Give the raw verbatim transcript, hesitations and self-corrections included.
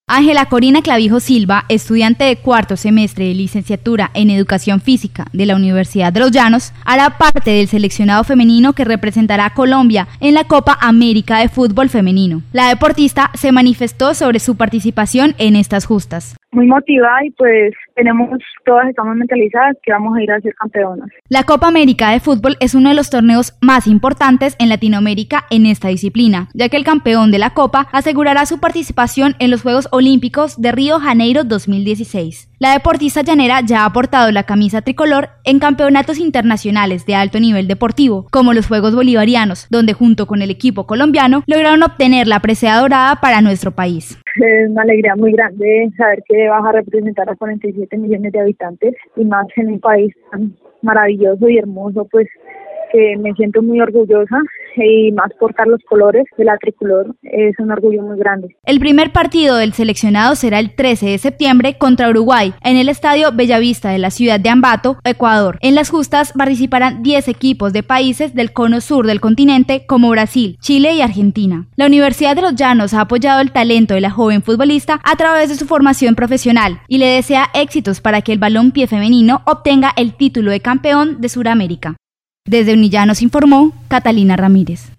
Ángela Corina Clavijo Silva, estudiante de cuarto semestre de licenciatura en Educación Física de la Universidad de Los Llanos, hará parte del seleccionado femenino que representará a Colombia en la Copa América de Fútbol Femenino. La deportista se manifestó sobre su participación en estas justas. Muy motivada y pues tenemos, todas estamos mentalizadas que vamos a ir a ser campeonas. La Copa América de Fútbol es uno de los torneos más importantes en Latinoamérica en esta disciplina, ya que el campeón de la Copa asegurará su participación en los Juegos Olímpicos de Río de Janeiro dos mil dieciséis. La deportista llanera ya ha portado la camisa tricolor en campeonatos internacionales de alto nivel deportivo, como los Juegos Bolivarianos, donde junto con el equipo colombiano lograron obtener la presea dorada para nuestro país. Es una alegría muy grande saber que vas a representar a cuarenta y siete millones de habitantes y más en un país tan maravilloso y hermoso, pues que me siento muy orgullosa y más portar los colores de la tricolor es un orgullo muy grande. El primer partido del seleccionado será el trece de septiembre contra Uruguay en el Estadio Bellavista de la ciudad de Ambato, Ecuador. En las justas participarán diez equipos de países del cono sur del continente como Brasil, Chile y Argentina. La Universidad de Los Llanos ha apoyado el talento de la joven futbolista a través de su formación profesional y le desea éxitos para que el balompié femenino obtenga el título de campeón de Sudamérica. Desde Unillanos informó Catalina Ramírez.